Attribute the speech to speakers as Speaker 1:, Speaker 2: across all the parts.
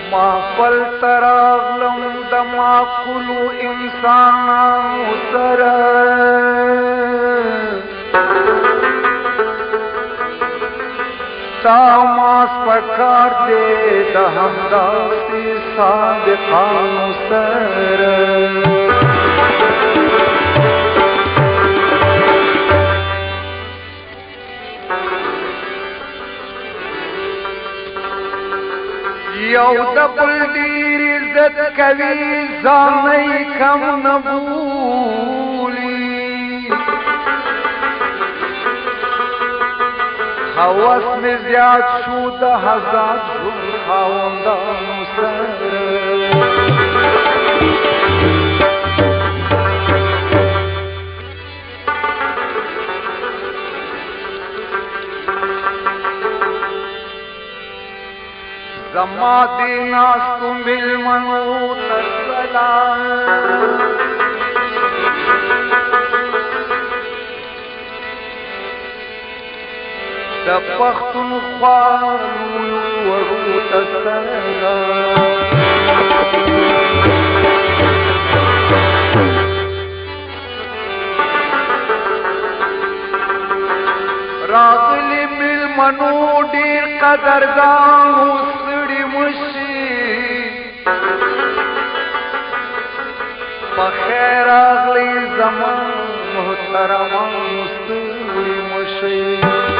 Speaker 1: محفل تراغلم د معقولو انسانانو سره تا ماس پکار دې د همداسې صادقانو سره یو د بل ډېر عزت کوي ځان یې کم نه بولي هوس مې زیات شو د حضرت ژوند خاوندانو سره زما دی ناستو ملمنو تسلام د پښتونخوا ورو تسلام راغلی ملمنو ډېر قدردانو بخیر اغلی زمان محترمان ستوری مشی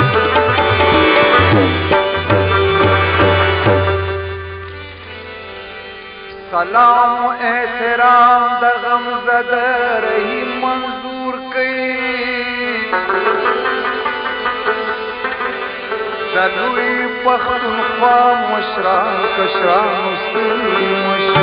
Speaker 1: سلام و احترام د غمزده رحیم منظور کئی دلوی پختونخوا مشران کشران ستوری مشی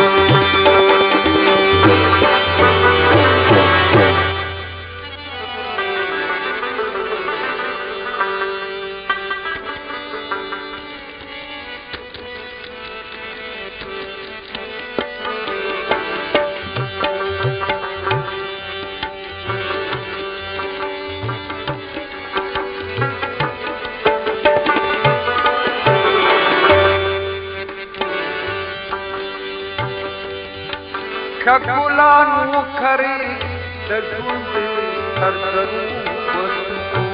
Speaker 1: کګلان وکړي د ژوند سرسرو وسکو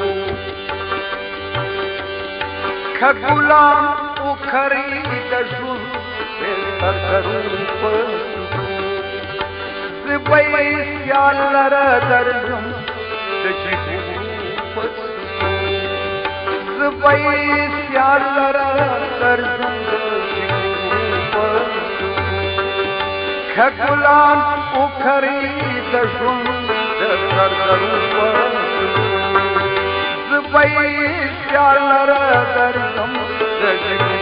Speaker 1: کګلان وکړي د ژوند سرسرو وسکو زبې سیال لره درځم د جګو وسکو زبې سیال لره درځم کګلان وکړي د ژوند د سرسرو وسکو زبې سیال لره درځم د جګو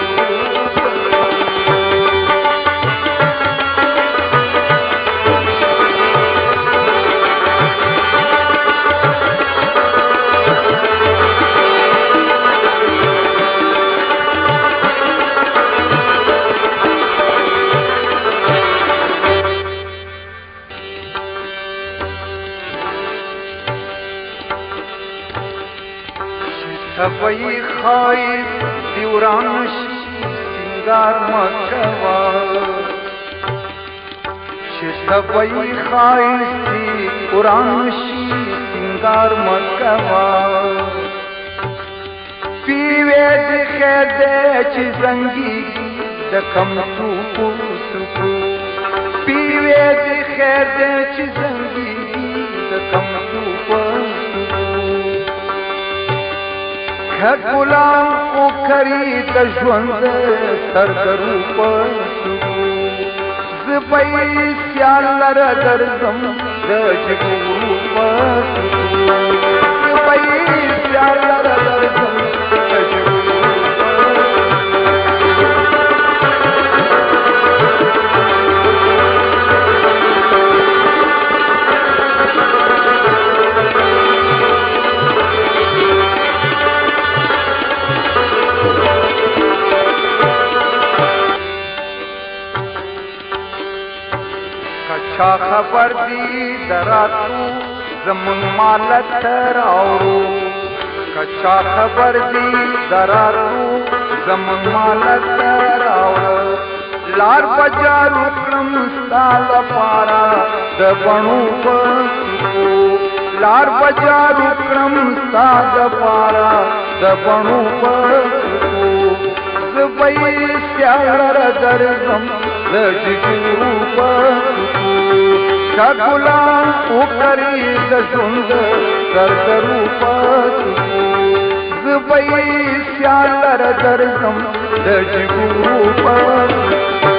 Speaker 1: سبئی خواهی دیورانش سنگار مکوا سبئی خواهی دیورانش سنگار مکوا پیوے دکھے دے چی زنگی دکم تو پوسکو پیوے دکھے دے چی زنگی دکم تو پوسکو کګلان وکړي د ژوند سرسرو وسکو زبې سیال لره درځم د جګو وسکو زبې سیال لره درځم د جګو چا خبر دی دراتو زمون مالت راوړو کچا خبر دی دراتو زمون مالت راوړو लार बजारू क्रम साल पारा दबणू पसको लार बजारू क्रम साल पारा दबणू पसको जबई स्यालर दरगम लजगुरू पसको शगुला उकरी दसुंदर करदरू पसको जबई स्यालर दरगम लजगुरू पसको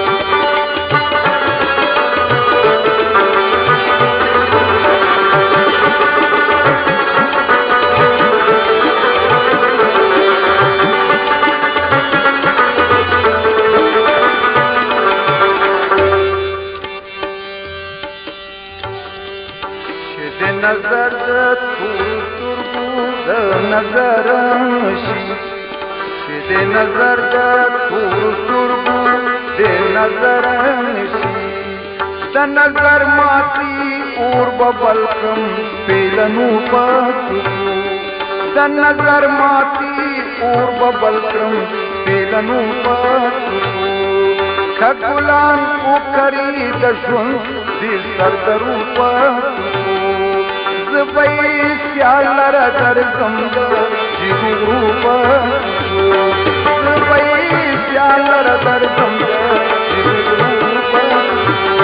Speaker 1: नजर तुरबू नजर दे नजर तुरबू दे नजर द नजर माती और बबलकम पेलनु पसको द नजर माती और बबलकम पेलनु पसको खगुलान उकरी दशुन दिल सरदरू पसको जबई स्यालर दरगम जिगुरू पसको जबई स्यालर दरगम जिगुरू पसको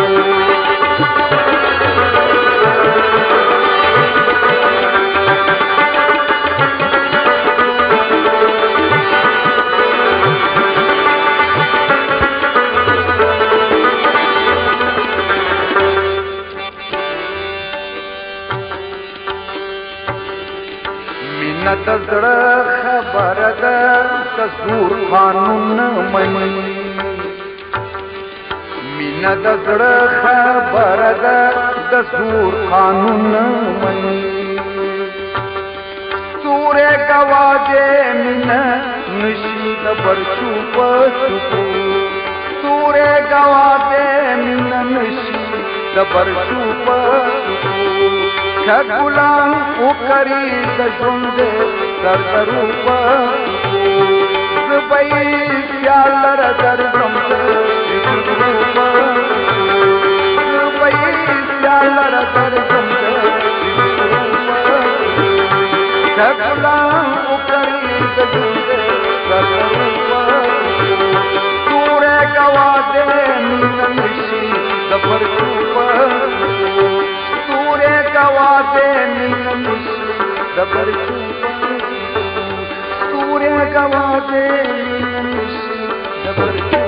Speaker 1: दजड़ खबर दसूर कानून मनी मीना दजड़ खबर दसूर कानून मनी सूरे गवाजे मिन निशीद बरचू पसको सूरे गवाजे मिन निशीद बरचू पसको खगुलां उकरी दशुंदे सरदरू पसको जबई स्यालर दरगम जिगुरू पसको जबई स्यालर दरगम जिगुरू पसको खगुलां उकरी दशुंदे सरदरू पसको सूरे गवादे मीन निशी दबरचू पसको गवादे मिन दबरचू सूर्य गवादे मिन दबरचू